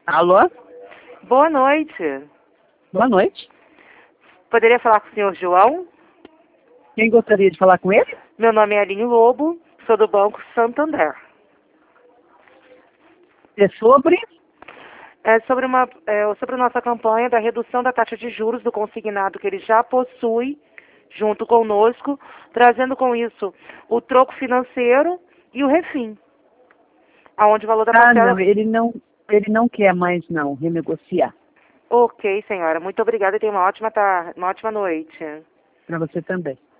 Alô? Boa noite. Boa noite. Poderia falar com o senhor João? Quem gostaria de falar com ele? Meu nome é Aline Lobo, sou do Banco Santander. É sobre? É sobre a nossa campanha da redução da taxa de juros do consignado que ele já possui junto conosco, trazendo com isso o troco financeiro e o refim, aonde o valor da parcela... Não, ele não quer mais não renegociar. Ok, senhora. Muito obrigada e tenha uma ótima noite. Para você também.